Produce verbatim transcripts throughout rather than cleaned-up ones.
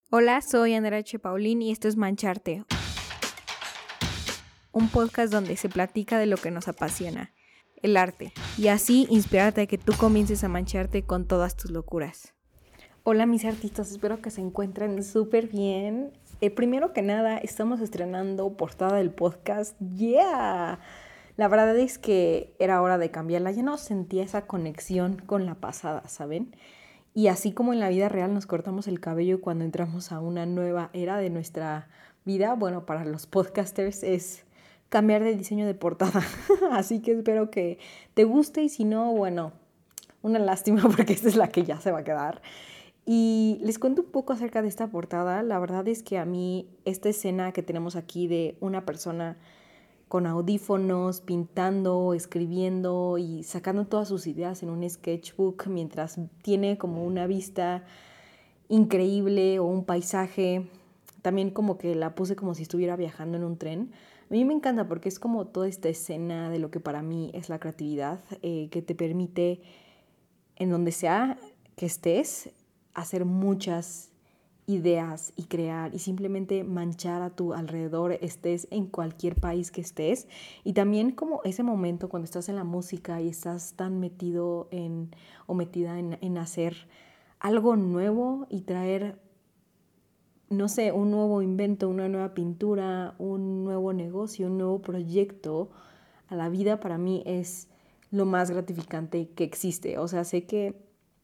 Hola, soy Andrea H. Paulín y esto es Mancharte, un podcast donde se platica de lo que nos apasiona, el arte, y así inspirarte a que tú comiences a mancharte con todas tus locuras. Hola mis artistas, espero que se encuentren súper bien. Eh, primero que nada, estamos estrenando portada del podcast. ¡Yeah! La verdad es que era hora de cambiarla, ya no sentía esa conexión con la pasada, ¿saben? Y así como en la vida real nos cortamos el cabello cuando entramos a una nueva era de nuestra vida, bueno, para los podcasters es cambiar de diseño de portada. Así que espero que te guste y si no, bueno, una lástima porque esta es la que ya se va a quedar. Y les cuento un poco acerca de esta portada. La verdad es que a mí esta escena que tenemos aquí de una persona con audífonos, pintando, escribiendo y sacando todas sus ideas en un sketchbook mientras tiene como una vista increíble o un paisaje. También como que la puse como si estuviera viajando en un tren. A mí me encanta porque es como toda esta escena de lo que para mí es la creatividad, eh, que te permite, en donde sea que estés, hacer muchas ideas y crear y simplemente manchar a tu alrededor, estés en cualquier país que estés. Y también como ese momento cuando estás en la música y estás tan metido en o metida en, en hacer algo nuevo y traer, no sé, un nuevo invento, una nueva pintura, un nuevo negocio, un nuevo proyecto a la vida, para mí es lo más gratificante que existe. O sea, sé que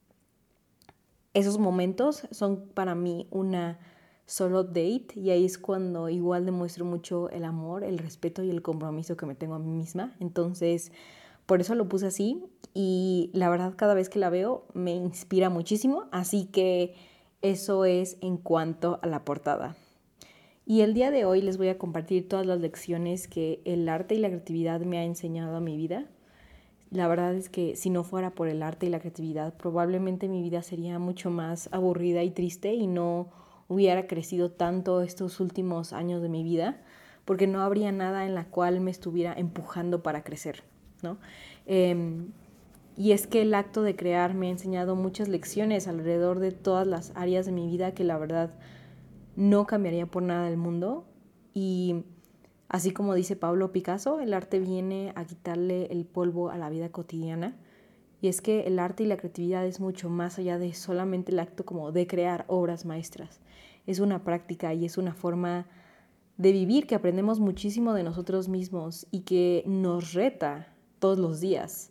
esos momentos son para mí una solo date y ahí es cuando igual demuestro mucho el amor, el respeto y el compromiso que me tengo a mí misma. Entonces, por eso lo puse así y la verdad cada vez que la veo me inspira muchísimo, así que eso es en cuanto a la portada. Y el día de hoy les voy a compartir todas las lecciones que el arte y la creatividad me ha enseñado a mi vida. La verdad es que si no fuera por el arte y la creatividad, probablemente mi vida sería mucho más aburrida y triste y no hubiera crecido tanto estos últimos años de mi vida, porque no habría nada en la cual me estuviera empujando para crecer, ¿no? Eh, y es que el acto de crear me ha enseñado muchas lecciones alrededor de todas las áreas de mi vida que la verdad no cambiaría por nada del mundo. Y así como dice Pablo Picasso, el arte viene a quitarle el polvo a la vida cotidiana. Y es que el arte y la creatividad es mucho más allá de solamente el acto como de crear obras maestras. Es una práctica y es una forma de vivir que aprendemos muchísimo de nosotros mismos y que nos reta todos los días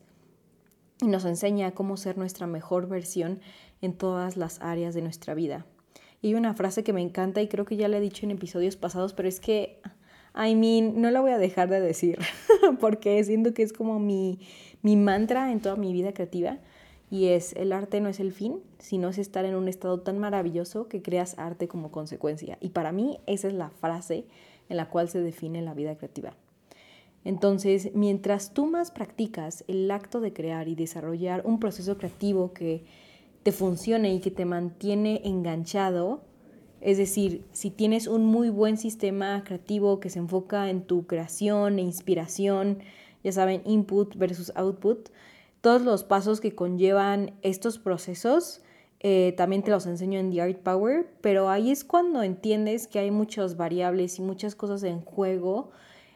y nos enseña cómo ser nuestra mejor versión en todas las áreas de nuestra vida. Y hay una frase que me encanta y creo que ya la he dicho en episodios pasados, pero es que, I mean, no la voy a dejar de decir porque siento que es como mi, mi mantra en toda mi vida creativa y es: el arte no es el fin, sino es estar en un estado tan maravilloso que creas arte como consecuencia. Y para mí esa es la frase en la cual se define la vida creativa. Entonces, mientras tú más practicas el acto de crear y desarrollar un proceso creativo que te funcione y que te mantiene enganchado, es decir, si tienes un muy buen sistema creativo que se enfoca en tu creación e inspiración, ya saben, input versus output, todos los pasos que conllevan estos procesos, eh, también te los enseño en The Art Power, pero ahí es cuando entiendes que hay muchas variables y muchas cosas en juego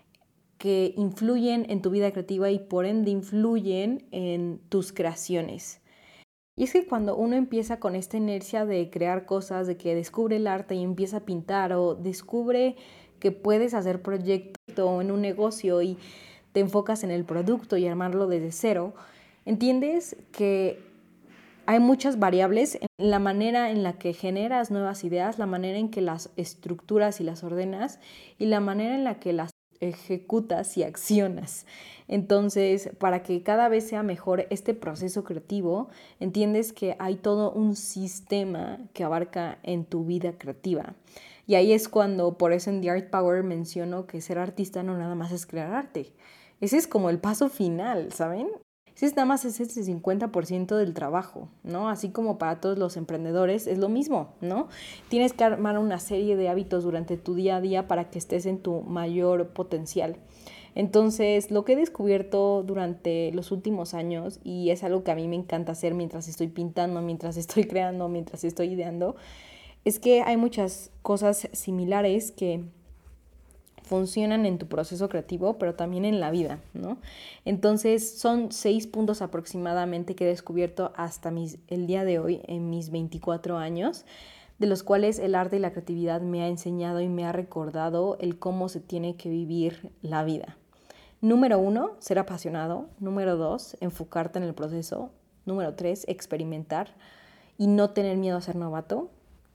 que influyen en tu vida creativa y por ende influyen en tus creaciones. Y es que cuando uno empieza con esta inercia de crear cosas, de que descubre el arte y empieza a pintar o descubre que puedes hacer proyecto en un negocio y te enfocas en el producto y armarlo desde cero, entiendes que hay muchas variables en la manera en la que generas nuevas ideas, la manera en que las estructuras y las ordenas y la manera en la que las ejecutas y accionas. Entonces, para que cada vez sea mejor este proceso creativo, entiendes que hay todo un sistema que abarca en tu vida creativa. Y ahí es cuando, por eso en The Art Power menciono que ser artista no nada más es crear arte. Ese es como el paso final, ¿saben? Ese nada más es ese cincuenta por ciento del trabajo, ¿no? Así como para todos los emprendedores es lo mismo, ¿no? Tienes que armar una serie de hábitos durante tu día a día para que estés en tu mayor potencial. Entonces, lo que he descubierto durante los últimos años, y es algo que a mí me encanta hacer mientras estoy pintando, mientras estoy creando, mientras estoy ideando, es que hay muchas cosas similares que funcionan en tu proceso creativo, pero también en la vida, ¿no? Entonces, son seis puntos aproximadamente que he descubierto hasta mis, el día de hoy, en mis veinticuatro años, de los cuales el arte y la creatividad me ha enseñado y me ha recordado el cómo se tiene que vivir la vida. Número uno, ser apasionado. Número dos, enfocarte en el proceso. Número tres, experimentar y no tener miedo a ser novato.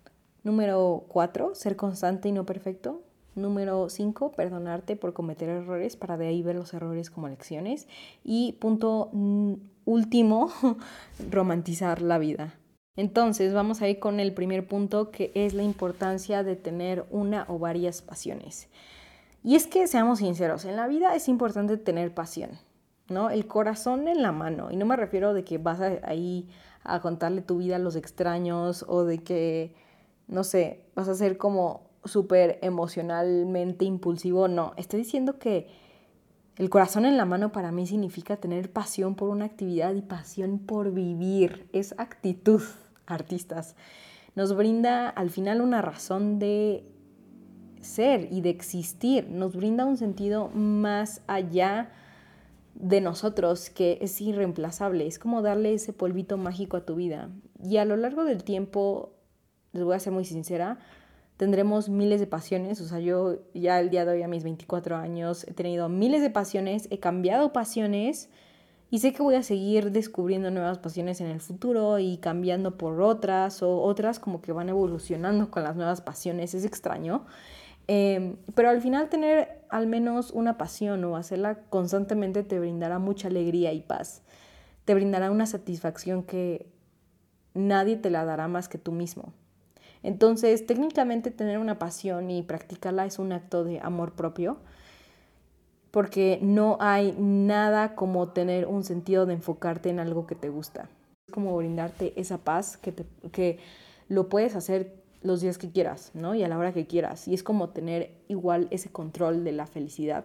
Número cuatro, ser constante y no perfecto. Número cinco, perdonarte por cometer errores para de ahí ver los errores como lecciones. Y punto último, romantizar la vida. Entonces vamos a ir con el primer punto, que es la importancia de tener una o varias pasiones. Y es que, seamos sinceros, en la vida es importante tener pasión, ¿no? El corazón en la mano. Y no me refiero de que vas a, ahí a contarle tu vida a los extraños o de que, no sé, vas a ser como súper emocionalmente impulsivo. No, estoy diciendo que el corazón en la mano para mí significa tener pasión por una actividad y pasión por vivir. Es actitud, artistas. Nos brinda al final una razón de ser y de existir. Nos brinda un sentido más allá de nosotros que es irreemplazable. Es como darle ese polvito mágico a tu vida. Y a lo largo del tiempo, les voy a ser muy sincera, tendremos miles de pasiones. O sea, yo ya el día de hoy a mis veinticuatro años he tenido miles de pasiones, he cambiado pasiones y sé que voy a seguir descubriendo nuevas pasiones en el futuro y cambiando por otras o otras como que van evolucionando con las nuevas pasiones. Es extraño. Eh, pero al final tener al menos una pasión o hacerla constantemente te brindará mucha alegría y paz. Te brindará una satisfacción que nadie te la dará más que tú mismo. Entonces, técnicamente tener una pasión y practicarla es un acto de amor propio, porque no hay nada como tener un sentido de enfocarte en algo que te gusta. Es como brindarte esa paz que, te, que lo puedes hacer los días que quieras, ¿no? Y a la hora que quieras. Y es como tener igual ese control de la felicidad.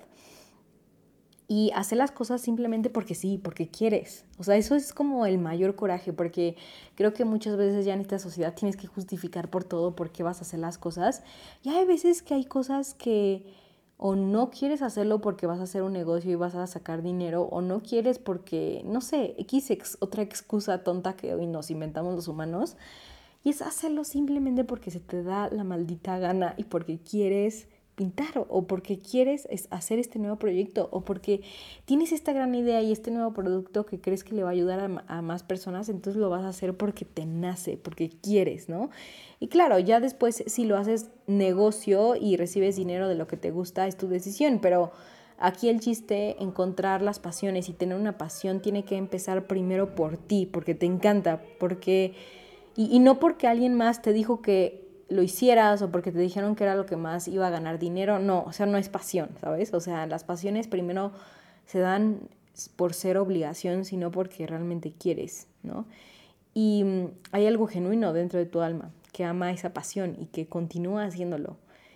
Y hacer las cosas simplemente porque sí, porque quieres. O sea, eso es como el mayor coraje, porque creo que muchas veces ya en esta sociedad tienes que justificar por todo por qué vas a hacer las cosas. Y hay veces que hay cosas que o no quieres hacerlo porque vas a hacer un negocio y vas a sacar dinero, o no quieres porque, no sé, X ex, otra excusa tonta que hoy nos inventamos los humanos. Y es hacerlo simplemente porque se te da la maldita gana y porque quieres pintar o porque quieres hacer este nuevo proyecto o porque tienes esta gran idea y este nuevo producto que crees que le va a ayudar a, a más personas, entonces lo vas a hacer porque te nace, porque quieres, ¿no? Y claro, ya después si lo haces negocio y recibes dinero de lo que te gusta, es tu decisión, pero aquí el chiste, encontrar las pasiones y tener una pasión tiene que empezar primero por ti, porque te encanta, porque y, y no porque alguien más te dijo que lo hicieras o porque te dijeron que era lo que más iba a ganar dinero, no, o sea, no es pasión, ¿sabes? O sea, las pasiones primero se dan por ser obligación, sino porque realmente quieres, ¿no? Y um, hay algo genuino dentro de tu alma que ama esa pasión y que continúa haciéndolo.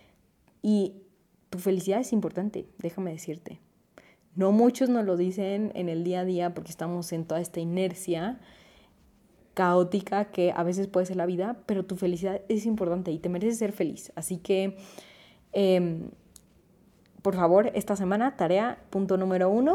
Y tu felicidad es importante, déjame decirte. No muchos nos lo dicen en el día a día porque estamos en toda esta inercia caótica que a veces puede ser la vida, pero tu felicidad es importante y te mereces ser feliz. Así que, eh, por favor, esta semana, tarea, punto número uno,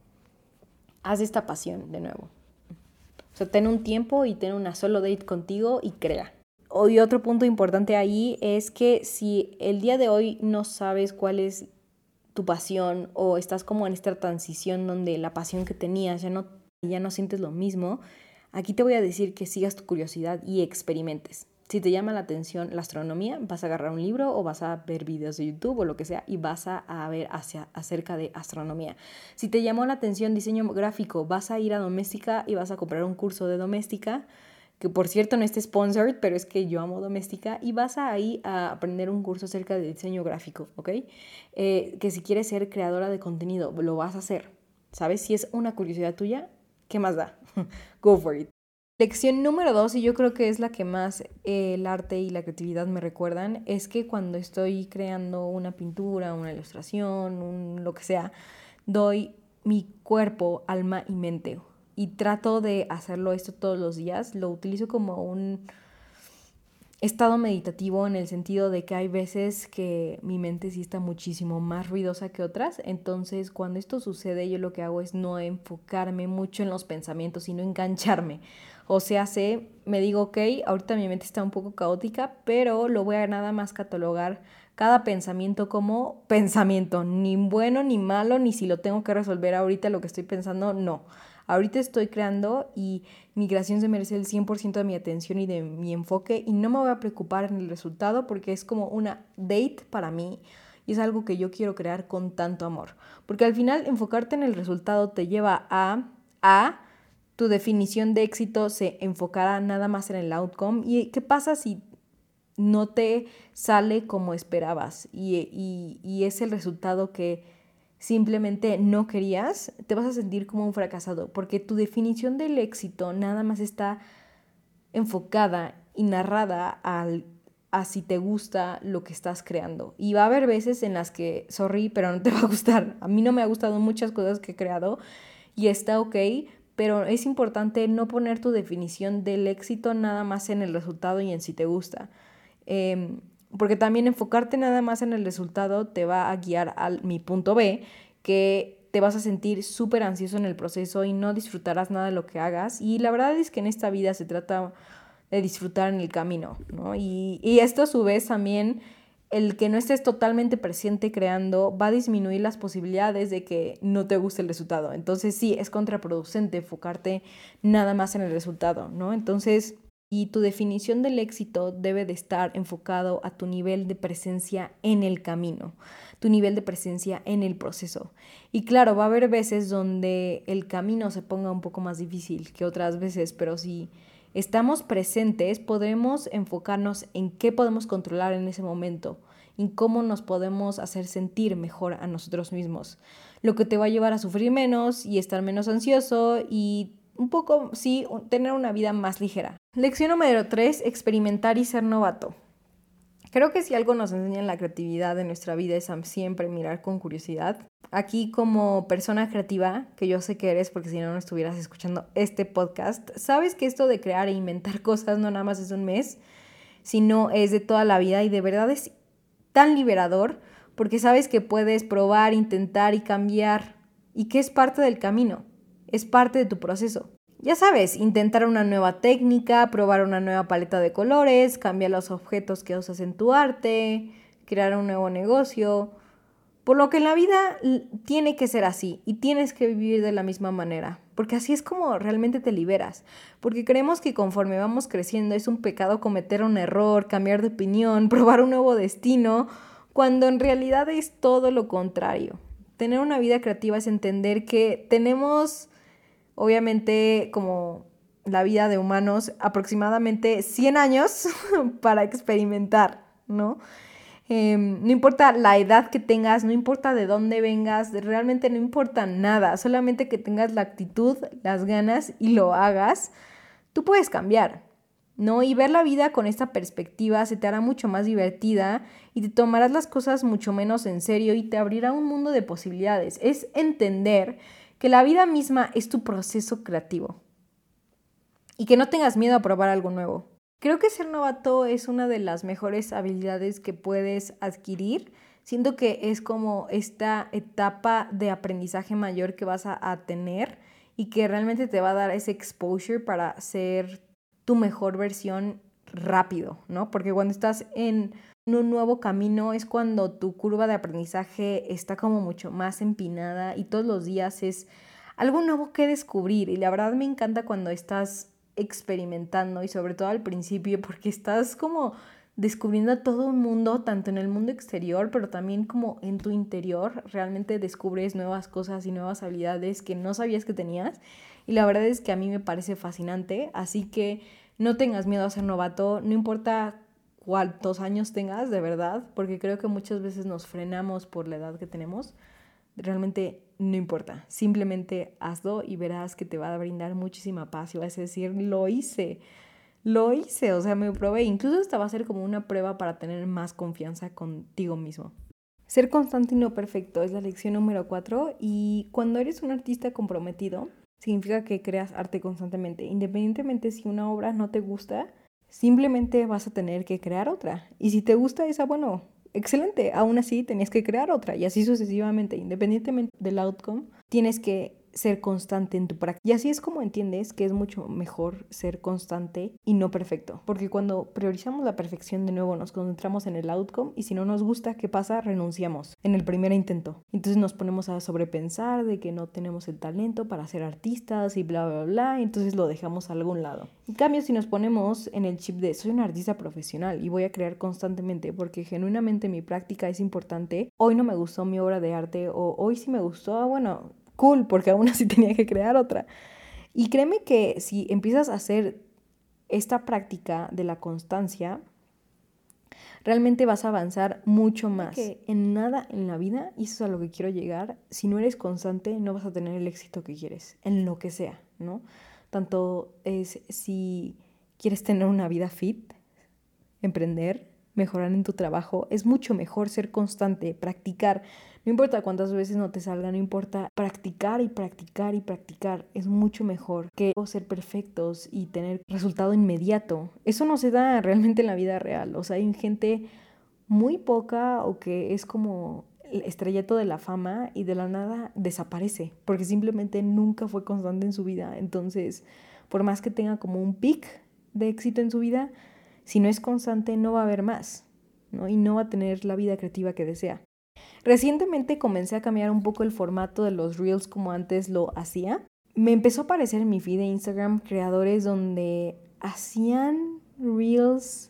haz esta pasión de nuevo. O sea, ten un tiempo y ten una solo date contigo y crea. Y otro punto importante ahí es que si el día de hoy no sabes cuál es tu pasión o estás como en esta transición donde la pasión que tenías ya no, ya no sientes lo mismo, aquí te voy a decir que sigas tu curiosidad y experimentes. Si te llama la atención la astronomía, vas a agarrar un libro o vas a ver videos de YouTube o lo que sea y vas a, a ver hacia, acerca de astronomía. Si te llamó la atención diseño gráfico, vas a ir a Doméstica y vas a comprar un curso de Doméstica, que por cierto no está sponsored, pero es que yo amo Doméstica, y vas a ahí a aprender un curso acerca de diseño gráfico, ¿ok? Eh, que si quieres ser creadora de contenido, lo vas a hacer, ¿sabes? Si es una curiosidad tuya, ¿qué más da? Go for it. Lección número dos, y yo creo que es la que más eh, el arte y la creatividad me recuerdan, es que cuando estoy creando una pintura, una ilustración, un, lo que sea, doy mi cuerpo, alma y mente. Y trato de hacerlo esto todos los días. Lo utilizo como un estado meditativo en el sentido de que hay veces que mi mente sí está muchísimo más ruidosa que otras. Entonces, cuando esto sucede, yo lo que hago es no enfocarme mucho en los pensamientos, sino engancharme. O sea, sé, me digo, ok, ahorita mi mente está un poco caótica, pero lo voy a nada más catalogar cada pensamiento como pensamiento, ni bueno ni malo, ni si lo tengo que resolver ahorita lo que estoy pensando, no. Ahorita estoy creando y mi creación se merece el cien por ciento de mi atención y de mi enfoque y no me voy a preocupar en el resultado porque es como una date para mí y es algo que yo quiero crear con tanto amor. Porque al final enfocarte en el resultado te lleva a, a tu definición de éxito se enfocará nada más en el outcome. ¿Y qué pasa si no te sale como esperabas y, y, y es el resultado que simplemente no querías? Te vas a sentir como un fracasado porque tu definición del éxito nada más está enfocada y narrada al, a si te gusta lo que estás creando. Y va a haber veces en las que, sorry, pero no te va a gustar. A mí no me ha gustado muchas cosas que he creado y está ok, pero es importante no poner tu definición del éxito nada más en el resultado y en si te gusta. Eh, porque también enfocarte nada más en el resultado te va a guiar a mi punto B, que te vas a sentir súper ansioso en el proceso y no disfrutarás nada de lo que hagas. Y la verdad es que en esta vida se trata de disfrutar en el camino, ¿no? Y, y esto a su vez también, el que no estés totalmente presente creando va a disminuir las posibilidades de que no te guste el resultado. Entonces sí, es contraproducente enfocarte nada más en el resultado, ¿no? Entonces, y tu definición del éxito debe de estar enfocado a tu nivel de presencia en el camino, tu nivel de presencia en el proceso. Y claro, va a haber veces donde el camino se ponga un poco más difícil que otras veces, pero si estamos presentes, podremos enfocarnos en qué podemos controlar en ese momento, en cómo nos podemos hacer sentir mejor a nosotros mismos, lo que te va a llevar a sufrir menos y estar menos ansioso y un poco, sí, tener una vida más ligera. Lección número tres, experimentar y ser novato. Creo que si algo nos enseña la creatividad de nuestra vida es siempre mirar con curiosidad. Aquí como persona creativa, que yo sé que eres porque si no, no estuvieras escuchando este podcast, sabes que esto de crear e inventar cosas no nada más es un mes, sino es de toda la vida y de verdad es tan liberador porque sabes que puedes probar, intentar y cambiar y que es parte del camino, es parte de tu proceso. Ya sabes, intentar una nueva técnica, probar una nueva paleta de colores, cambiar los objetos que usas en tu arte, crear un nuevo negocio. Por lo que en la vida tiene que ser así y tienes que vivir de la misma manera, porque así es como realmente te liberas. Porque creemos que conforme vamos creciendo es un pecado cometer un error, cambiar de opinión, probar un nuevo destino, cuando en realidad es todo lo contrario. Tener una vida creativa es entender que tenemos, obviamente, como la vida de humanos, aproximadamente cien años para experimentar, ¿no? Eh, no importa la edad que tengas, no importa de dónde vengas, realmente no importa nada, solamente que tengas la actitud, las ganas y lo hagas, tú puedes cambiar, ¿no? Y ver la vida con esta perspectiva se te hará mucho más divertida y te tomarás las cosas mucho menos en serio y te abrirá un mundo de posibilidades. Es entender que la vida misma es tu proceso creativo y que no tengas miedo a probar algo nuevo. Creo que ser novato es una de las mejores habilidades que puedes adquirir. Siento que es como esta etapa de aprendizaje mayor que vas a, a tener y que realmente te va a dar ese exposure para ser tu mejor versión rápido, ¿no? Porque cuando estás en un nuevo camino es cuando tu curva de aprendizaje está como mucho más empinada y todos los días es algo nuevo que descubrir. Y la verdad me encanta cuando estás experimentando y sobre todo al principio porque estás como descubriendo todo un mundo, tanto en el mundo exterior pero también como en tu interior. Realmente descubres nuevas cosas y nuevas habilidades que no sabías que tenías y la verdad es que a mí me parece fascinante, así que no tengas miedo a ser novato, no importa cuántos años tengas, de verdad, porque creo que muchas veces nos frenamos por la edad que tenemos. Realmente no importa, simplemente hazlo y verás que te va a brindar muchísima paz y vas a decir, lo hice, lo hice, o sea, me probé. Incluso esta va a ser como una prueba para tener más confianza contigo mismo. Ser constante y no perfecto es la lección número cuatro y cuando eres un artista comprometido, significa que creas arte constantemente. Independientemente si una obra no te gusta, simplemente vas a tener que crear otra. Y si te gusta esa, bueno, excelente, aún así tenías que crear otra y así sucesivamente, independientemente del outcome, tienes que ser constante en tu práctica. Y así es como entiendes que es mucho mejor ser constante y no perfecto. Porque cuando priorizamos la perfección, de nuevo nos concentramos en el outcome y si no nos gusta, ¿qué pasa? Renunciamos en el primer intento. Entonces nos ponemos a sobrepensar de que no tenemos el talento para ser artistas y bla, bla, bla. Y entonces lo dejamos a algún lado. En cambio, si nos ponemos en el chip de soy un artista profesional y voy a crear constantemente porque genuinamente mi práctica es importante, hoy no me gustó mi obra de arte o hoy sí me gustó, ah, bueno, cool, porque aún así tenía que crear otra. Y créeme que si empiezas a hacer esta práctica de la constancia, realmente vas a avanzar mucho más. Que en nada en la vida, y eso es a lo que quiero llegar, si no eres constante no vas a tener el éxito que quieres, en lo que sea, ¿no? Tanto es si quieres tener una vida fit, emprender, mejorar en tu trabajo, es mucho mejor ser constante, practicar. No importa cuántas veces no te salga, no importa practicar y practicar y practicar. Es mucho mejor que ser perfectos y tener resultado inmediato. Eso no se da realmente en la vida real. O sea, hay gente muy poca o que es como el estrellato de la fama y de la nada desaparece porque simplemente nunca fue constante en su vida. Entonces, por más que tenga como un pic de éxito en su vida, si no es constante no va a haber más, ¿no? Y no va a tener la vida creativa que desea. Recientemente comencé a cambiar un poco el formato de los Reels como antes lo hacía. Me empezó a aparecer en mi feed de Instagram creadores donde hacían Reels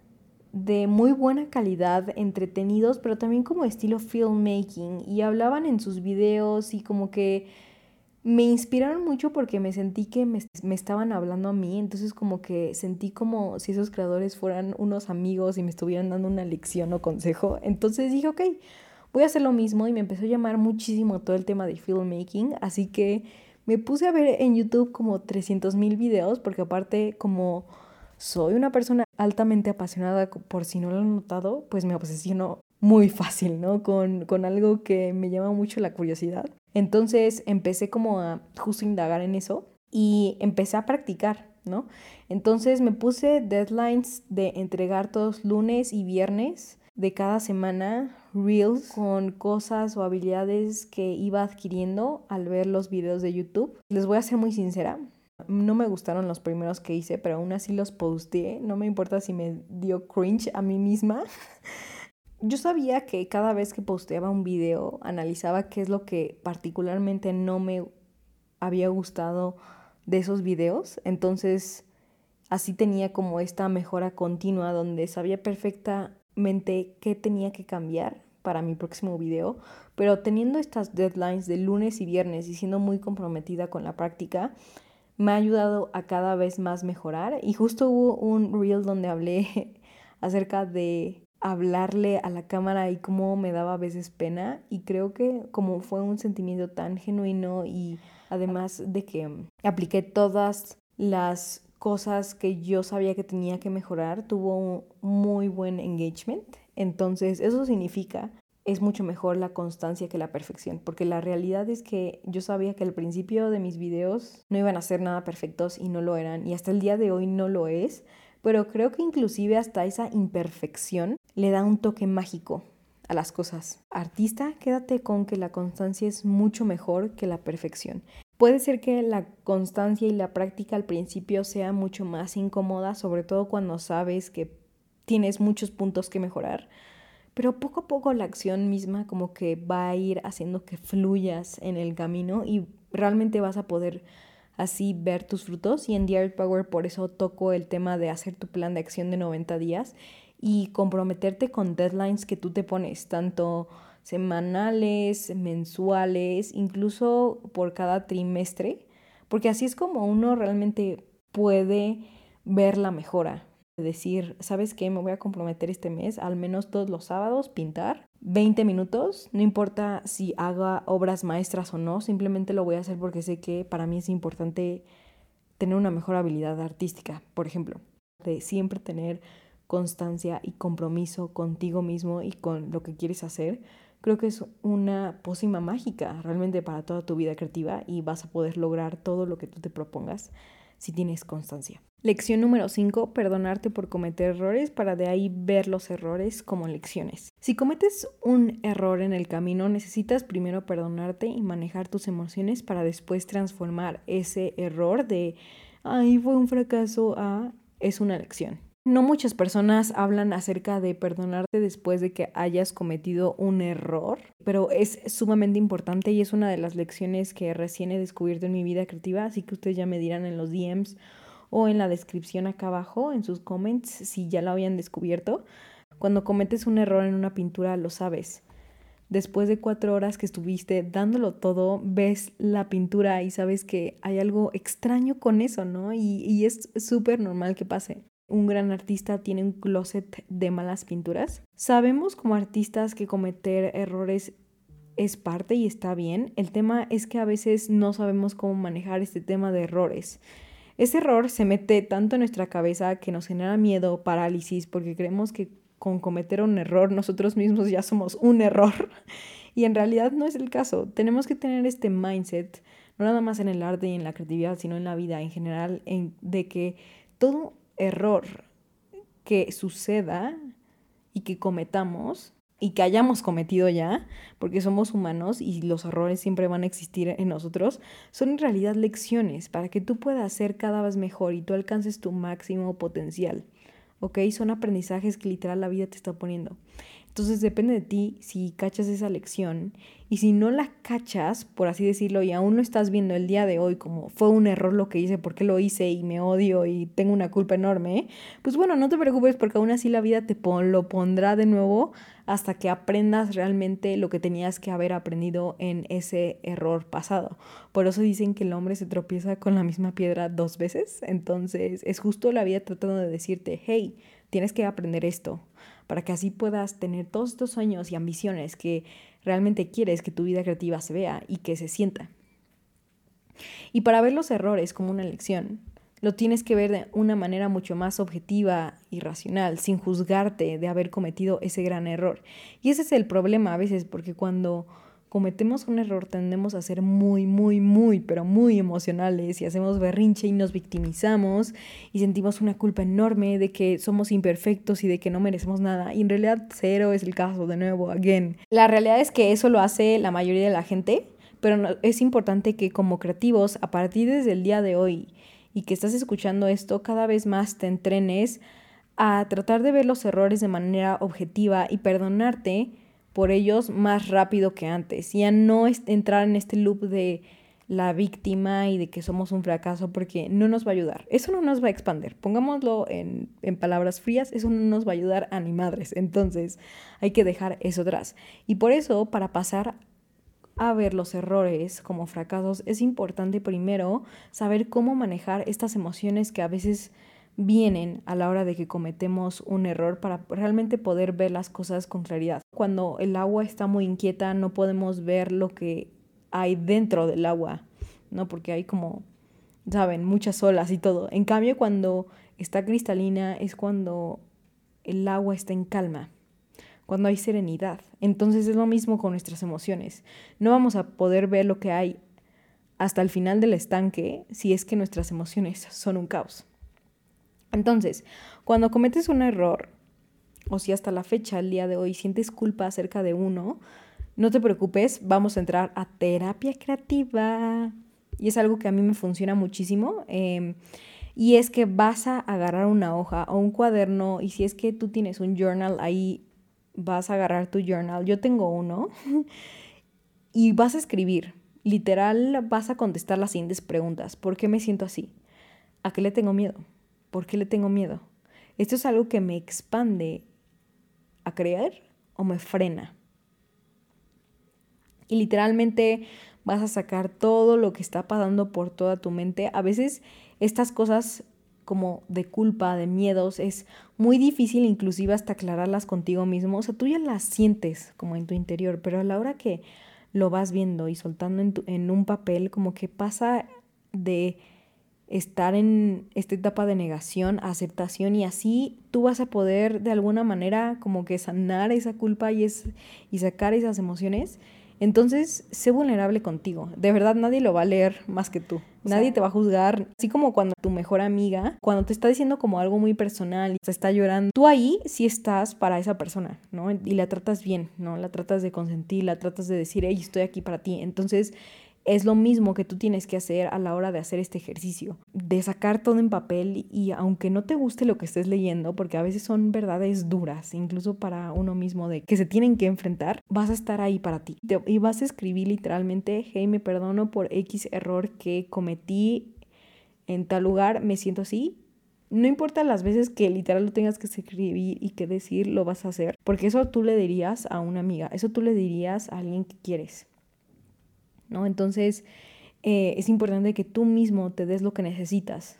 de muy buena calidad, entretenidos, pero también como estilo filmmaking, y hablaban en sus videos y como que me inspiraron mucho porque me sentí que me, me estaban hablando a mí, entonces como que sentí como si esos creadores fueran unos amigos y me estuvieran dando una lección o consejo. Entonces dije, ok, voy a hacer lo mismo y me empezó a llamar muchísimo todo el tema de filmmaking, así que me puse a ver en YouTube como trescientos mil videos porque aparte como soy una persona altamente apasionada, por si no lo han notado, pues me obsesiono muy fácil, ¿no? Con, con algo que me llama mucho la curiosidad. Entonces empecé como a justo indagar en eso y empecé a practicar, ¿no? Entonces me puse deadlines de entregar todos lunes y viernes de cada semana reels con cosas o habilidades que iba adquiriendo al ver los videos de YouTube. Les voy a ser muy sincera, no me gustaron los primeros que hice, pero aún así los posteé. No me importa si me dio cringe a mí misma. Yo sabía que cada vez que posteaba un video, analizaba qué es lo que particularmente no me había gustado de esos videos. Entonces, así tenía como esta mejora continua donde sabía perfectamente qué tenía que cambiar para mi próximo video. Pero teniendo estas deadlines de lunes y viernes y siendo muy comprometida con la práctica, me ha ayudado a cada vez más mejorar. Y justo hubo un reel donde hablé acerca de hablarle a la cámara y cómo me daba a veces pena, y creo que como fue un sentimiento tan genuino y además de que apliqué todas las cosas que yo sabía que tenía que mejorar, tuvo un muy buen engagement. Entonces eso significa es mucho mejor la constancia que la perfección, porque la realidad es que yo sabía que al principio de mis videos no iban a ser nada perfectos y no lo eran, y hasta el día de hoy no lo es, pero creo que inclusive hasta esa imperfección le da un toque mágico a las cosas. Artista, quédate con que la constancia es mucho mejor que la perfección. Puede ser que la constancia y la práctica al principio sea mucho más incómoda, sobre todo cuando sabes que tienes muchos puntos que mejorar, pero poco a poco la acción misma como que va a ir haciendo que fluyas en el camino y realmente vas a poder así ver tus frutos. Y en The Art Power por eso toco el tema de hacer tu plan de acción de noventa días y comprometerte con deadlines que tú te pones, tanto semanales, mensuales, incluso por cada trimestre, porque así es como uno realmente puede ver la mejora. Decir, ¿sabes qué? Me voy a comprometer este mes, al menos todos los sábados, pintar veinte minutos, no importa si haga obras maestras o no, simplemente lo voy a hacer porque sé que para mí es importante tener una mejor habilidad artística, por ejemplo, de siempre tener constancia y compromiso contigo mismo y con lo que quieres hacer. Creo que es una pócima mágica realmente para toda tu vida creativa y vas a poder lograr todo lo que tú te propongas si tienes constancia. Lección número cinco, perdonarte por cometer errores para de ahí ver los errores como lecciones. Si cometes un error en el camino, necesitas primero perdonarte y manejar tus emociones para después transformar ese error de ay, fue un fracaso a es una lección. No muchas personas hablan acerca de perdonarte después de que hayas cometido un error, pero es sumamente importante y es una de las lecciones que recién he descubierto en mi vida creativa, así que ustedes ya me dirán en los D Ms o en la descripción acá abajo, en sus comments, si ya lo habían descubierto. Cuando cometes un error en una pintura, lo sabes. Después de cuatro horas que estuviste dándolo todo, ves la pintura y sabes que hay algo extraño con eso, ¿no? Y, y es súper normal que pase. Un gran artista tiene un closet de malas pinturas. Sabemos como artistas que cometer errores es parte y está bien. El tema es que a veces no sabemos cómo manejar este tema de errores. Ese error se mete tanto en nuestra cabeza que nos genera miedo, parálisis, porque creemos que con cometer un error nosotros mismos ya somos un error. Y en realidad no es el caso. Tenemos que tener este mindset, no nada más en el arte y en la creatividad, sino en la vida en general, en, de que todo error que suceda y que cometamos y que hayamos cometido ya, porque somos humanos y los errores siempre van a existir en nosotros, son en realidad lecciones para que tú puedas ser cada vez mejor y tú alcances tu máximo potencial, ¿ok? Son aprendizajes que literal la vida te está poniendo. Entonces depende de ti si cachas esa lección y si no la cachas, por así decirlo, y aún no estás viendo el día de hoy como fue un error lo que hice, porque lo hice y me odio y tengo una culpa enorme, pues bueno, no te preocupes porque aún así la vida te pon- lo pondrá de nuevo hasta que aprendas realmente lo que tenías que haber aprendido en ese error pasado. Por eso dicen que el hombre se tropieza con la misma piedra dos veces, entonces es justo la vida tratando de decirte, hey, tienes que aprender esto, para que así puedas tener todos estos sueños y ambiciones que realmente quieres que tu vida creativa se vea y que se sienta. Y para ver los errores como una lección, lo tienes que ver de una manera mucho más objetiva y racional, sin juzgarte de haber cometido ese gran error. Y ese es el problema a veces, porque cuando cometemos un error tendemos a ser muy, muy, muy, pero muy emocionales y hacemos berrinche y nos victimizamos y sentimos una culpa enorme de que somos imperfectos y de que no merecemos nada. Y en realidad cero es el caso, de nuevo, again. La realidad es que eso lo hace la mayoría de la gente, pero no, es importante que como creativos, a partir desde el día de hoy y que estás escuchando esto, cada vez más te entrenes a tratar de ver los errores de manera objetiva y perdonarte por ellos más rápido que antes, y a no entrar en este loop de la víctima y de que somos un fracaso, porque no nos va a ayudar. Eso no nos va a expandir. Pongámoslo en, en palabras frías, eso no nos va a ayudar a ni madres. Entonces hay que dejar eso atrás. Y por eso, para pasar a ver los errores como fracasos, es importante primero saber cómo manejar estas emociones que a veces vienen a la hora de que cometemos un error para realmente poder ver las cosas con claridad. Cuando el agua está muy inquieta no podemos ver lo que hay dentro del agua, ¿no? Porque hay como, saben, muchas olas y todo. En cambio, cuando está cristalina es cuando el agua está en calma, cuando hay serenidad. Entonces es lo mismo con nuestras emociones. No vamos a poder ver lo que hay hasta el final del estanque si es que nuestras emociones son un caos. Entonces, cuando cometes un error, o si hasta la fecha, el día de hoy, sientes culpa acerca de uno, no te preocupes, vamos a entrar a terapia creativa. Y es algo que a mí me funciona muchísimo. Eh, y es que vas a agarrar una hoja o un cuaderno, y si es que tú tienes un journal ahí, vas a agarrar tu journal. Yo tengo uno. Y vas a escribir. Literal, vas a contestar las siguientes preguntas. ¿Por qué me siento así? ¿A qué le tengo miedo? ¿Por qué le tengo miedo? ¿Esto es algo que me expande a creer o me frena? Y literalmente vas a sacar todo lo que está pasando por toda tu mente. A veces estas cosas como de culpa, de miedos, es muy difícil inclusive hasta aclararlas contigo mismo. O sea, tú ya las sientes como en tu interior, pero a la hora que lo vas viendo y soltando en, tu, en un papel, como que pasa de estar en esta etapa de negación, aceptación, y así tú vas a poder de alguna manera como que sanar esa culpa y, es, y sacar esas emociones. Entonces, sé vulnerable contigo. De verdad, nadie lo va a leer más que tú. Nadie te va a juzgar. Así como cuando tu mejor amiga, cuando te está diciendo como algo muy personal y se está llorando, tú ahí sí estás para esa persona, ¿no? Y la tratas bien, ¿no? La tratas de consentir, la tratas de decir, hey, estoy aquí para ti. Entonces, es lo mismo que tú tienes que hacer a la hora de hacer este ejercicio, de sacar todo en papel y aunque no te guste lo que estés leyendo, porque a veces son verdades duras, incluso para uno mismo, de que se tienen que enfrentar, vas a estar ahí para ti. Y vas a escribir literalmente, hey, me perdono por X error que cometí en tal lugar, me siento así. No importa las veces que literal lo tengas que escribir y que decir, lo vas a hacer, porque eso tú le dirías a una amiga, eso tú le dirías a alguien que quieres, ¿no? Entonces, eh, es importante que tú mismo te des lo que necesitas.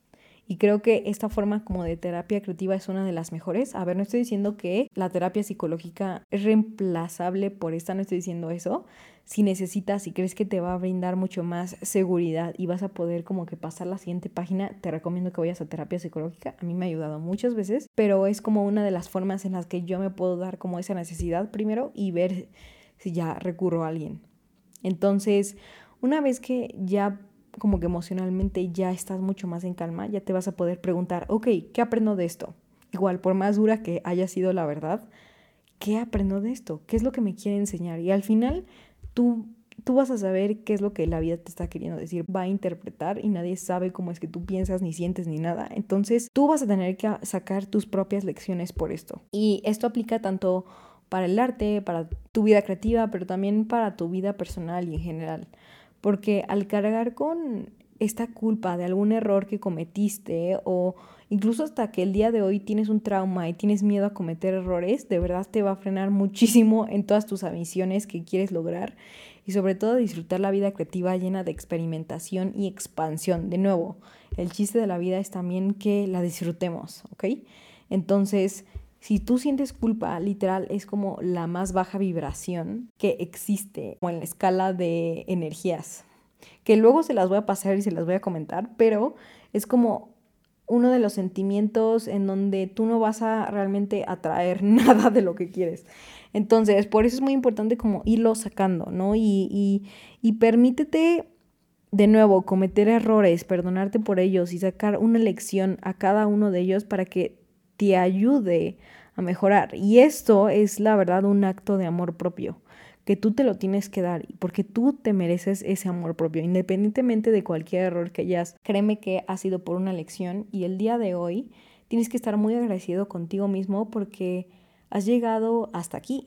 Y creo que esta forma como de terapia creativa es una de las mejores. A ver, no estoy diciendo que la terapia psicológica es reemplazable por esta, no estoy diciendo eso. Si necesitas, si crees que te va a brindar mucho más seguridad y vas a poder como que pasar la siguiente página, te recomiendo que vayas a terapia psicológica. A mí me ha ayudado muchas veces, pero es como una de las formas en las que yo me puedo dar como esa necesidad primero y ver si ya recurro a alguien. Entonces, una vez que ya como que emocionalmente ya estás mucho más en calma, ya te vas a poder preguntar, ok, ¿qué aprendo de esto? Igual, por más dura que haya sido la verdad, ¿qué aprendo de esto? ¿Qué es lo que me quiere enseñar? Y al final, tú, tú vas a saber qué es lo que la vida te está queriendo decir, va a interpretar y nadie sabe cómo es que tú piensas, ni sientes, ni nada. Entonces, tú vas a tener que sacar tus propias lecciones por esto. Y esto aplica tanto para el arte, para tu vida creativa, pero también para tu vida personal y en general. Porque al cargar con esta culpa de algún error que cometiste o incluso hasta que el día de hoy tienes un trauma y tienes miedo a cometer errores, de verdad te va a frenar muchísimo en todas tus ambiciones que quieres lograr y sobre todo disfrutar la vida creativa llena de experimentación y expansión. De nuevo, el chiste de la vida es también que la disfrutemos, ¿ok? Entonces, si tú sientes culpa, literal, es como la más baja vibración que existe o en la escala de energías, que luego se las voy a pasar y se las voy a comentar, pero es como uno de los sentimientos en donde tú no vas a realmente atraer nada de lo que quieres. Entonces, por eso es muy importante como irlo sacando, ¿no? Y, y, y permítete, de nuevo, cometer errores, perdonarte por ellos y sacar una lección a cada uno de ellos para que te ayude a mejorar. Y esto es, la verdad, un acto de amor propio, que tú te lo tienes que dar, porque tú te mereces ese amor propio, independientemente de cualquier error que hayas. Créeme que ha sido por una lección y el día de hoy tienes que estar muy agradecido contigo mismo porque has llegado hasta aquí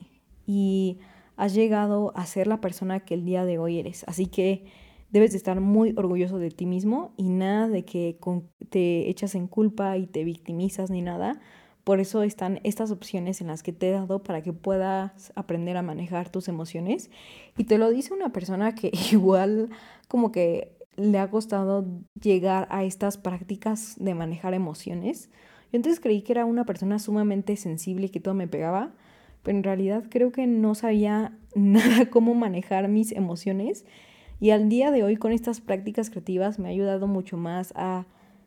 y has llegado a ser la persona que el día de hoy eres. Así que debes de estar muy orgulloso de ti mismo y nada de que te echas en culpa y te victimizas ni nada. Por eso están estas opciones en las que te he dado para que puedas aprender a manejar tus emociones. Y te lo dice una persona que igual como que le ha costado llegar a estas prácticas de manejar emociones. Yo entonces creí que era una persona sumamente sensible y que todo me pegaba, pero en realidad creo que no sabía nada cómo manejar mis emociones. Y al día de hoy con estas prácticas creativas me ha ayudado mucho más a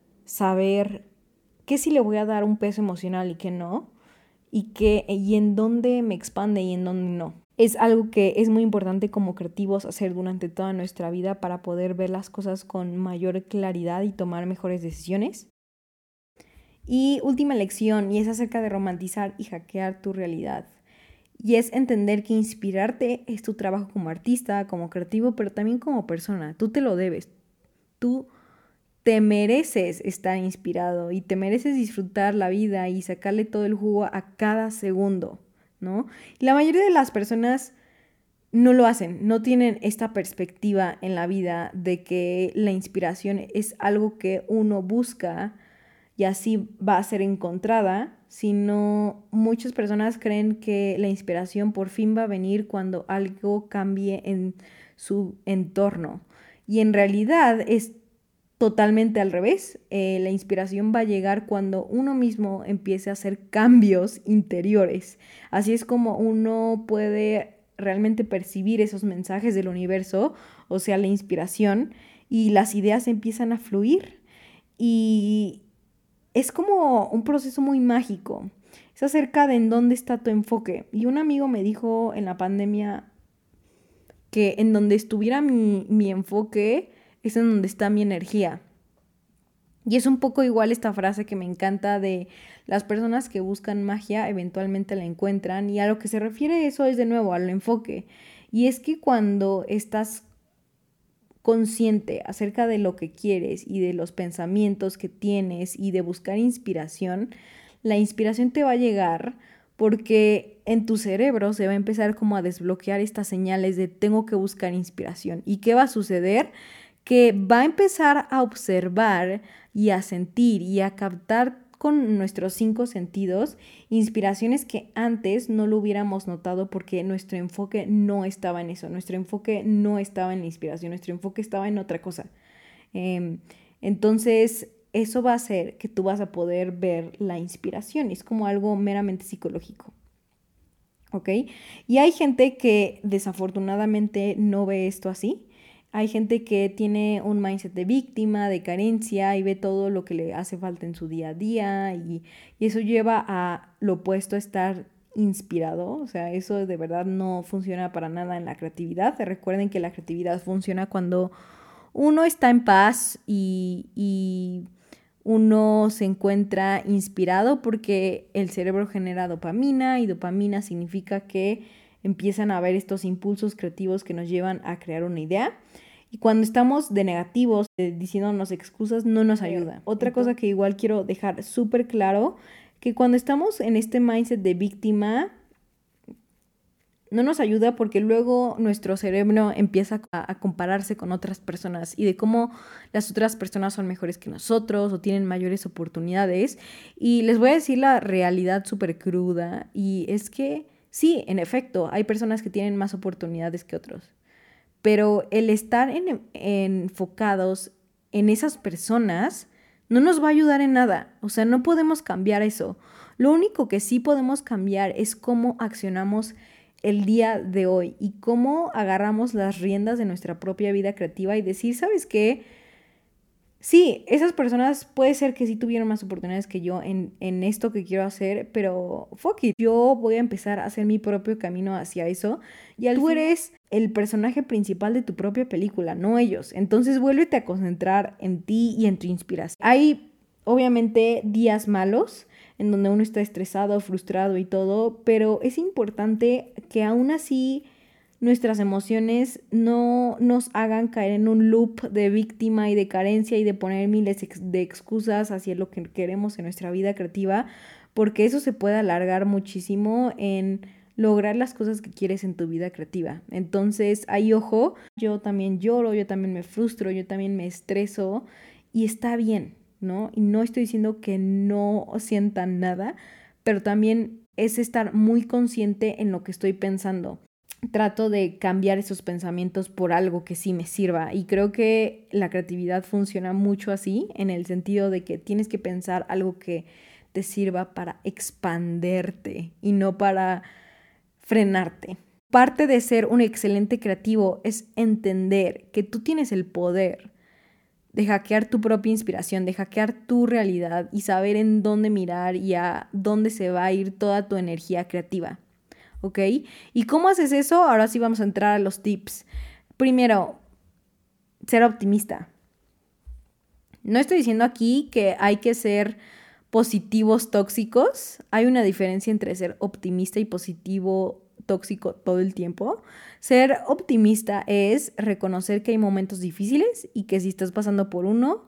saber qué sí le voy a dar un peso emocional y qué no, y, qué, y en dónde me expande y en dónde no. Es algo que es muy importante como creativos hacer durante toda nuestra vida para poder ver las cosas con mayor claridad y tomar mejores decisiones. Y última lección, y es acerca de romantizar y hackear tu realidad. Y es entender que inspirarte es tu trabajo como artista, como creativo, pero también como persona. Tú te lo debes. Tú te mereces estar inspirado y te mereces disfrutar la vida y sacarle todo el jugo a cada segundo, ¿no? Y la mayoría de las personas no lo hacen, no tienen esta perspectiva en la vida de que la inspiración es algo que uno busca y así va a ser encontrada, sino muchas personas creen que la inspiración por fin va a venir cuando algo cambie en su entorno. Y en realidad es totalmente al revés. Eh, la inspiración va a llegar cuando uno mismo empiece a hacer cambios interiores. Así es como uno puede realmente percibir esos mensajes del universo, o sea, la inspiración, y las ideas empiezan a fluir. Y es como un proceso muy mágico. Es acerca de en dónde está tu enfoque. Y un amigo me dijo en la pandemia que en donde estuviera mi, mi enfoque es en donde está mi energía. Y es un poco igual esta frase que me encanta de las personas que buscan magia eventualmente la encuentran, y a lo que se refiere eso es de nuevo al enfoque. Y es que cuando estás consciente acerca de lo que quieres y de los pensamientos que tienes y de buscar inspiración, la inspiración te va a llegar porque en tu cerebro se va a empezar como a desbloquear estas señales de tengo que buscar inspiración. ¿Y qué va a suceder? Que va a empezar a observar y a sentir y a captar con nuestros cinco sentidos inspiraciones que antes no lo hubiéramos notado porque nuestro enfoque no estaba en eso, nuestro enfoque no estaba en la inspiración, nuestro enfoque estaba en otra cosa. Eh, entonces, eso va a hacer que tú vas a poder ver la inspiración, es como algo meramente psicológico. ¿Ok? Y hay gente que desafortunadamente no ve esto así. Hay gente que tiene un mindset de víctima, de carencia y ve todo lo que le hace falta en su día a día y, y eso lleva a lo opuesto a estar inspirado. O sea, eso de verdad no funciona para nada en la creatividad. Recuerden que la creatividad funciona cuando uno está en paz y, y uno se encuentra inspirado porque el cerebro genera dopamina y dopamina significa que empiezan a haber estos impulsos creativos que nos llevan a crear una idea. Y cuando estamos de negativos, de diciéndonos excusas, no nos ayuda. Otra cosa que igual quiero dejar súper claro, que cuando estamos en este mindset de víctima, no nos ayuda porque luego nuestro cerebro empieza a, a compararse con otras personas y de cómo las otras personas son mejores que nosotros o tienen mayores oportunidades. Y les voy a decir la realidad súper cruda y es que sí, en efecto, hay personas que tienen más oportunidades que otros. Pero el estar en, en, enfocados en esas personas no nos va a ayudar en nada. O sea, no podemos cambiar eso. Lo único que sí podemos cambiar es cómo accionamos el día de hoy y cómo agarramos las riendas de nuestra propia vida creativa y decir, ¿sabes qué? Sí, esas personas puede ser que sí tuvieron más oportunidades que yo en, en esto que quiero hacer, pero fuck it, yo voy a empezar a hacer mi propio camino hacia eso y al tú fin eres el personaje principal de tu propia película, no ellos. Entonces vuélvete a concentrar en ti y en tu inspiración. Hay obviamente días malos en donde uno está estresado, frustrado y todo, pero es importante que aún así nuestras emociones no nos hagan caer en un loop de víctima y de carencia y de poner miles de excusas hacia lo que queremos en nuestra vida creativa, porque eso se puede alargar muchísimo en lograr las cosas que quieres en tu vida creativa. Entonces, ahí ojo, yo también lloro, yo también me frustro, yo también me estreso y está bien, ¿no? Y no estoy diciendo que no sientan nada, pero también es estar muy consciente en lo que estoy pensando. Trato de cambiar esos pensamientos por algo que sí me sirva y creo que la creatividad funciona mucho así, en el sentido de que tienes que pensar algo que te sirva para expanderte y no para frenarte. Parte de ser un excelente creativo es entender que tú tienes el poder de hackear tu propia inspiración, de hackear tu realidad y saber en dónde mirar y a dónde se va a ir toda tu energía creativa. ¿Ok? ¿Y cómo haces eso? Ahora sí vamos a entrar a los tips. Primero, ser optimista. No estoy diciendo aquí que hay que ser positivos tóxicos. Hay una diferencia entre ser optimista y positivo tóxico todo el tiempo. Ser optimista es reconocer que hay momentos difíciles y que si estás pasando por uno,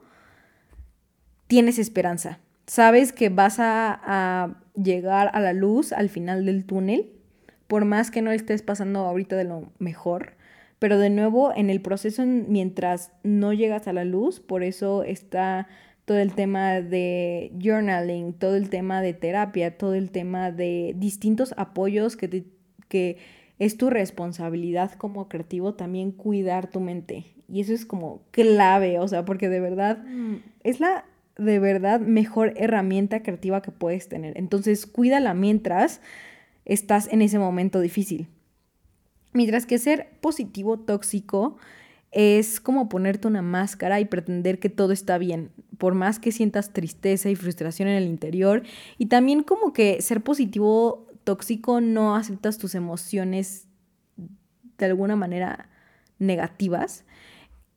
tienes esperanza. Sabes que vas a, a llegar a la luz al final del túnel, por más que no estés pasando ahorita de lo mejor. Pero de nuevo, en el proceso, mientras no llegas a la luz, por eso está todo el tema de journaling, todo el tema de terapia, todo el tema de distintos apoyos que, te, que es tu responsabilidad como creativo también cuidar tu mente. Y eso es como clave, o sea, porque de verdad es la de verdad mejor herramienta creativa que puedes tener. Entonces, cuídala mientras estás en ese momento difícil. Mientras que ser positivo tóxico es como ponerte una máscara y pretender que todo está bien, por más que sientas tristeza y frustración en el interior. Y también como que ser positivo tóxico no aceptas tus emociones de alguna manera negativas.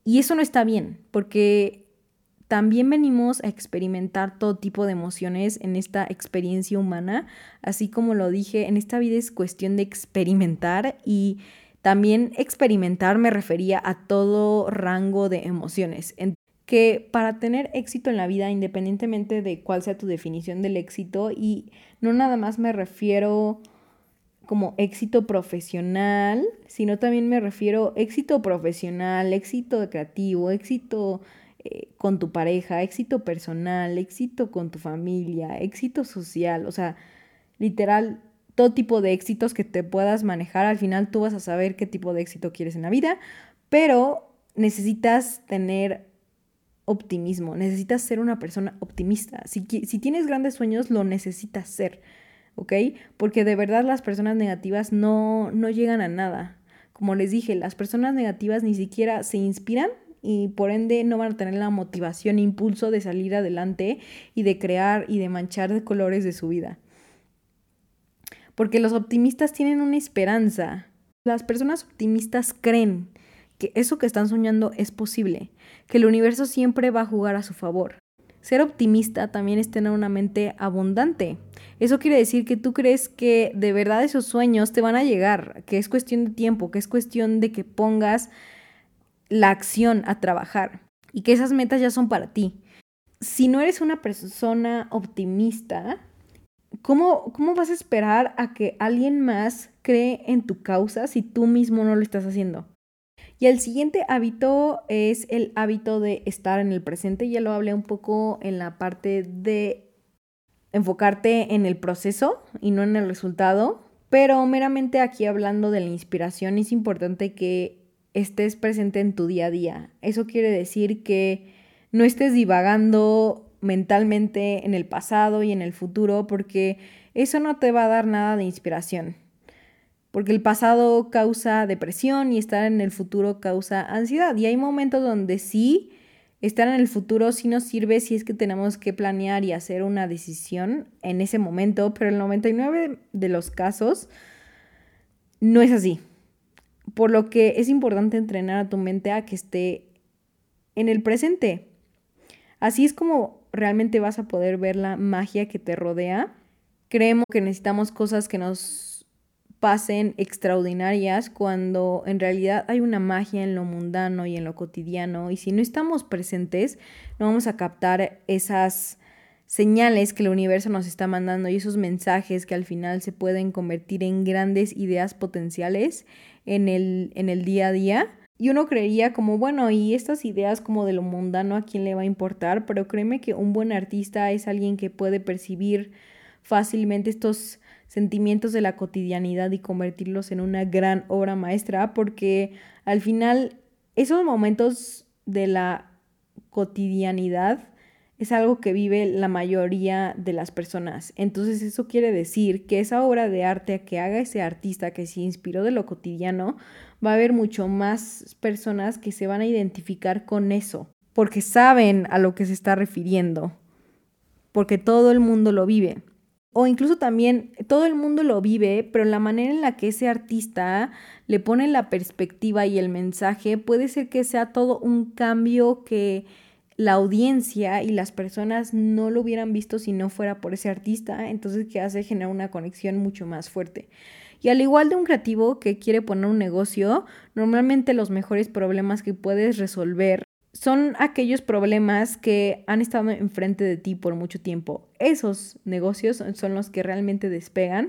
Y eso no está bien, porque también venimos a experimentar todo tipo de emociones en esta experiencia humana. Así como lo dije, en esta vida es cuestión de experimentar, y también experimentar me refería a todo rango de emociones. Que para tener éxito en la vida, independientemente de cuál sea tu definición del éxito, y no nada más me refiero como éxito profesional, sino también me refiero éxito profesional, éxito creativo, éxito eh, con tu pareja, éxito personal, éxito con tu familia, éxito social, o sea, literal, todo tipo de éxitos que te puedas manejar. Al final tú vas a saber qué tipo de éxito quieres en la vida, pero necesitas tener optimismo, necesitas ser una persona optimista. Si, si tienes grandes sueños, lo necesitas ser, ¿ok? Porque de verdad las personas negativas no, no llegan a nada. Como les dije, las personas negativas ni siquiera se inspiran y por ende no van a tener la motivación, impulso de salir adelante y de crear y de manchar de colores de su vida. Porque los optimistas tienen una esperanza. Las personas optimistas creen que eso que están soñando es posible, que el universo siempre va a jugar a su favor. Ser optimista también es tener una mente abundante. Eso quiere decir que tú crees que de verdad esos sueños te van a llegar, que es cuestión de tiempo, que es cuestión de que pongas la acción a trabajar y que esas metas ya son para ti. Si no eres una persona optimista, ¿cómo, cómo vas a esperar a que alguien más cree en tu causa si tú mismo no lo estás haciendo? Y el siguiente hábito es el hábito de estar en el presente. Ya lo hablé un poco en la parte de enfocarte en el proceso y no en el resultado, pero meramente aquí hablando de la inspiración es importante que estés presente en tu día a día. Eso quiere decir que no estés divagando mentalmente en el pasado y en el futuro, porque eso no te va a dar nada de inspiración. Porque el pasado causa depresión y estar en el futuro causa ansiedad. Y hay momentos donde sí, estar en el futuro sí nos sirve si es que tenemos que planear y hacer una decisión en ese momento, pero el noventa y nueve de los casos no es así. Por lo que es importante entrenar a tu mente a que esté en el presente. Así es como realmente vas a poder ver la magia que te rodea. Creemos que necesitamos cosas que nos pasen extraordinarias cuando en realidad hay una magia en lo mundano y en lo cotidiano, y si no estamos presentes no vamos a captar esas señales que el universo nos está mandando y esos mensajes que al final se pueden convertir en grandes ideas potenciales en el, en el día a día. Y uno creería como, bueno, y estas ideas como de lo mundano, ¿a quién le va a importar? Pero créeme que un buen artista es alguien que puede percibir fácilmente estos sentimientos de la cotidianidad y convertirlos en una gran obra maestra, porque al final esos momentos de la cotidianidad es algo que vive la mayoría de las personas. Entonces eso quiere decir que esa obra de arte que haga ese artista que se inspiró de lo cotidiano, va a haber mucho más personas que se van a identificar con eso, porque saben a lo que se está refiriendo, porque todo el mundo lo vive. O incluso también todo el mundo lo vive, pero la manera en la que ese artista le pone la perspectiva y el mensaje puede ser que sea todo un cambio que la audiencia y las personas no lo hubieran visto si no fuera por ese artista. Entonces, que hace generar una conexión mucho más fuerte. Y al igual de un creativo que quiere poner un negocio, normalmente los mejores problemas que puedes resolver son aquellos problemas que han estado enfrente de ti por mucho tiempo. Esos negocios son los que realmente despegan.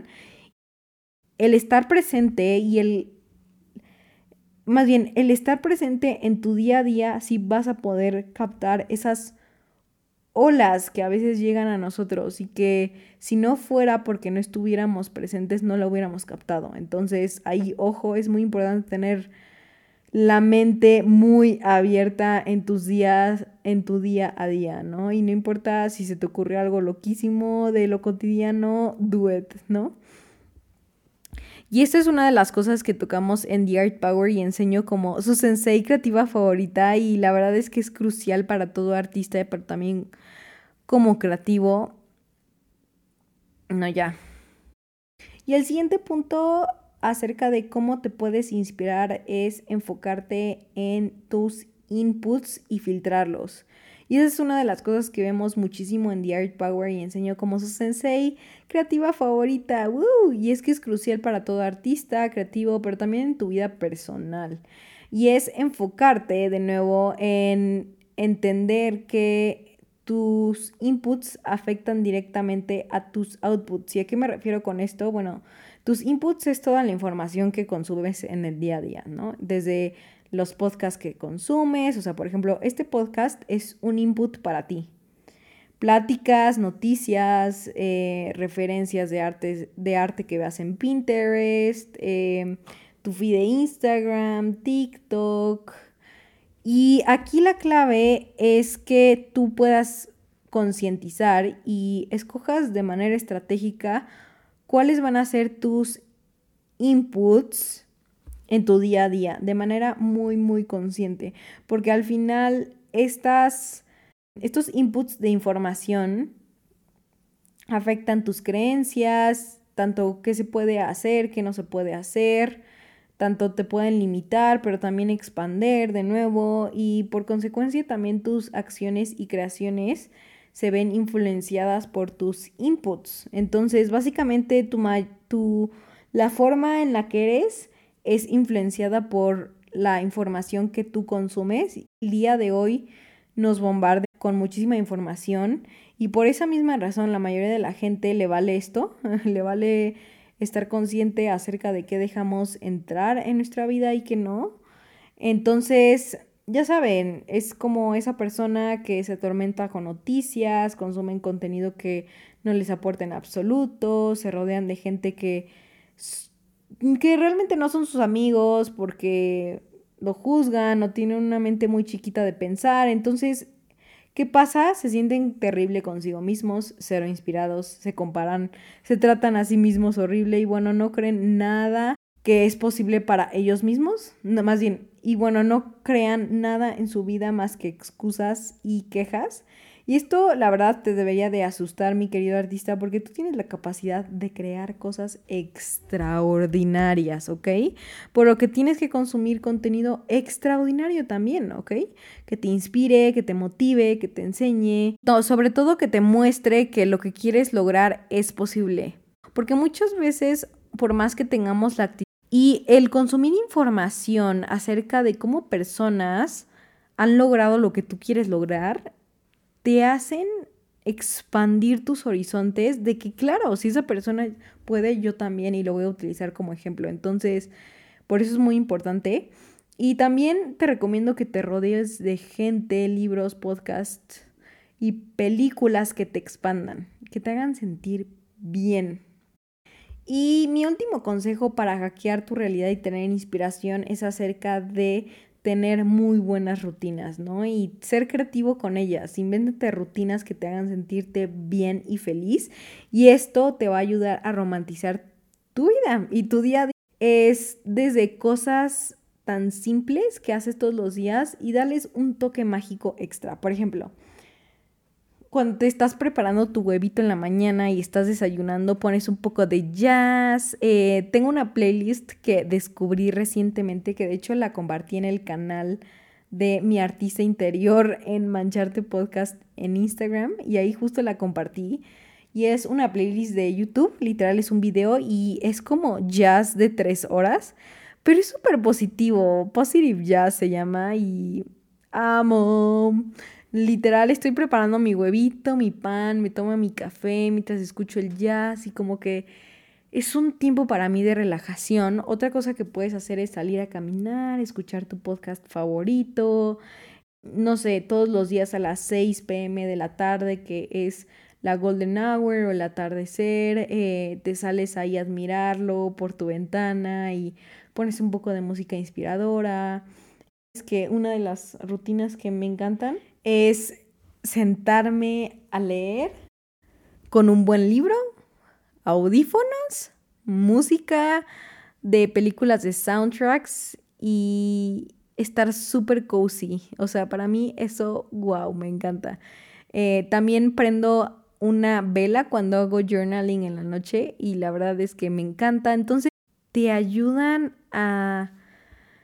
El estar presente y el... Más bien, el estar presente en tu día a día, sí vas a poder captar esas olas que a veces llegan a nosotros y que si no fuera porque no estuviéramos presentes no lo hubiéramos captado. Entonces, ahí, ojo, es muy importante tener la mente muy abierta en tus días, en tu día a día, ¿no? Y no importa si se te ocurre algo loquísimo de lo cotidiano, do it, ¿no? Y esta es una de las cosas que tocamos en The Art Power y enseño como su sensei creativa favorita, y la verdad es que es crucial para todo artista, pero también como creativo. No, ya. Y el siguiente punto acerca de cómo te puedes inspirar es enfocarte en tus inputs y filtrarlos. Y esa es una de las cosas que vemos muchísimo en The Art Power y enseño como su sensei creativa favorita. ¡Woo! Y es que es crucial para todo artista creativo, pero también en tu vida personal. Y es enfocarte de nuevo en entender que tus inputs afectan directamente a tus outputs. ¿Y a qué me refiero con esto? Bueno, tus inputs es toda la información que consumes en el día a día, ¿no? Desde los podcasts que consumes, o sea, por ejemplo, este podcast es un input para ti. Pláticas, noticias, eh, referencias de arte, de arte que veas en Pinterest, eh, tu feed de Instagram, TikTok. Y aquí la clave es que tú puedas concientizar y escojas de manera estratégica cuáles van a ser tus inputs en tu día a día, de manera muy, muy consciente. Porque al final estas, estos inputs de información afectan tus creencias, tanto qué se puede hacer, qué no se puede hacer, tanto te pueden limitar, pero también expander de nuevo y por consecuencia también tus acciones y creaciones se ven influenciadas por tus inputs. Entonces, básicamente tu, tu, la forma en la que eres es influenciada por la información que tú consumes. El día de hoy nos bombardean con muchísima información y por esa misma razón la mayoría de la gente le vale esto, le vale estar consciente acerca de qué dejamos entrar en nuestra vida y qué no. Entonces, ya saben, es como esa persona que se atormenta con noticias, consumen contenido que no les aporta en absoluto, se rodean de gente que, que realmente no son sus amigos porque lo juzgan o tienen una mente muy chiquita de pensar. Entonces, ¿qué pasa? Se sienten terrible consigo mismos, cero inspirados, se comparan, se tratan a sí mismos horrible y bueno, no creen nada que es posible para ellos mismos, no, más bien, y bueno, no crean nada en su vida más que excusas y quejas. Y esto, la verdad, te debería de asustar, mi querido artista, porque tú tienes la capacidad de crear cosas extraordinarias, ¿ok? Por lo que tienes que consumir contenido extraordinario también, ¿ok? Que te inspire, que te motive, que te enseñe, no, sobre todo que te muestre que lo que quieres lograr es posible. Porque muchas veces, por más que tengamos la actitud y el consumir información acerca de cómo personas han logrado lo que tú quieres lograr, te hacen expandir tus horizontes de que, claro, si esa persona puede, yo también, y lo voy a utilizar como ejemplo. Entonces, por eso es muy importante. Y también te recomiendo que te rodees de gente, libros, podcasts y películas que te expandan, que te hagan sentir bien. Y mi último consejo para hackear tu realidad y tener inspiración es acerca de tener muy buenas rutinas, ¿no? Y ser creativo con ellas. Invéntate rutinas que te hagan sentirte bien y feliz. Y esto te va a ayudar a romantizar tu vida y tu día a día. Es desde cosas tan simples que haces todos los días y darles un toque mágico extra. Por ejemplo, cuando te estás preparando tu huevito en la mañana y estás desayunando, pones un poco de jazz. Eh, tengo una playlist que descubrí recientemente, que de hecho la compartí en el canal de mi artista interior en Mancharte Podcast en Instagram y ahí justo la compartí. Y es una playlist de YouTube, literal es un video y es como jazz de tres horas, pero es súper positivo, Positive Jazz se llama y amo. Literal, estoy preparando mi huevito, mi pan, me tomo mi café mientras escucho el jazz y como que es un tiempo para mí de relajación. Otra cosa que puedes hacer es salir a caminar, escuchar tu podcast favorito, no sé, todos los días a las seis p.m. de la tarde, que es la golden hour o el atardecer, eh, te sales ahí a admirarlo por tu ventana y pones un poco de música inspiradora. Es que una de las rutinas que me encantan es sentarme a leer con un buen libro, audífonos, música de películas de soundtracks y estar súper cozy. O sea, para mí eso, wow, me encanta. Eh, también prendo una vela cuando hago journaling en la noche y la verdad es que me encanta. Entonces, te ayudan a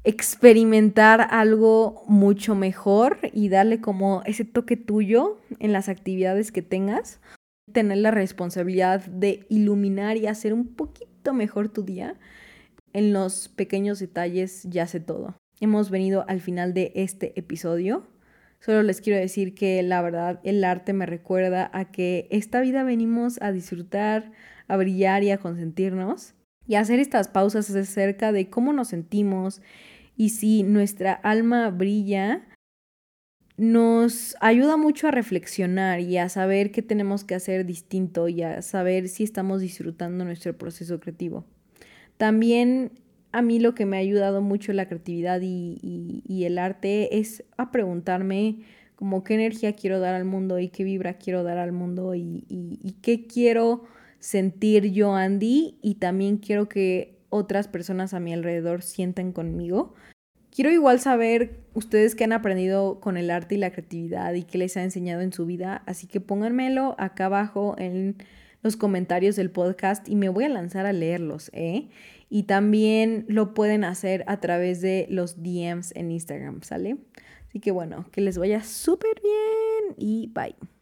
experimentar algo mucho mejor y darle como ese toque tuyo en las actividades que tengas. Tener la responsabilidad de iluminar y hacer un poquito mejor tu día. En los pequeños detalles yace todo. Hemos venido al final de este episodio. Solo les quiero decir que la verdad el arte me recuerda a que esta vida venimos a disfrutar, a brillar y a consentirnos. Y hacer estas pausas acerca de cómo nos sentimos y si nuestra alma brilla, nos ayuda mucho a reflexionar y a saber qué tenemos que hacer distinto y a saber si estamos disfrutando nuestro proceso creativo. También a mí lo que me ha ayudado mucho la creatividad y, y, y el arte es a preguntarme como qué energía quiero dar al mundo y qué vibra quiero dar al mundo y, y, y qué quiero sentir yo, Andy, y también quiero que otras personas a mi alrededor sientan conmigo. Quiero igual saber ustedes qué han aprendido con el arte y la creatividad y qué les ha enseñado en su vida, así que pónganmelo acá abajo en los comentarios del podcast y me voy a lanzar a leerlos, ¿eh? Y también lo pueden hacer a través de los D Ms en Instagram, ¿sale? Así que bueno, que les vaya súper bien y bye.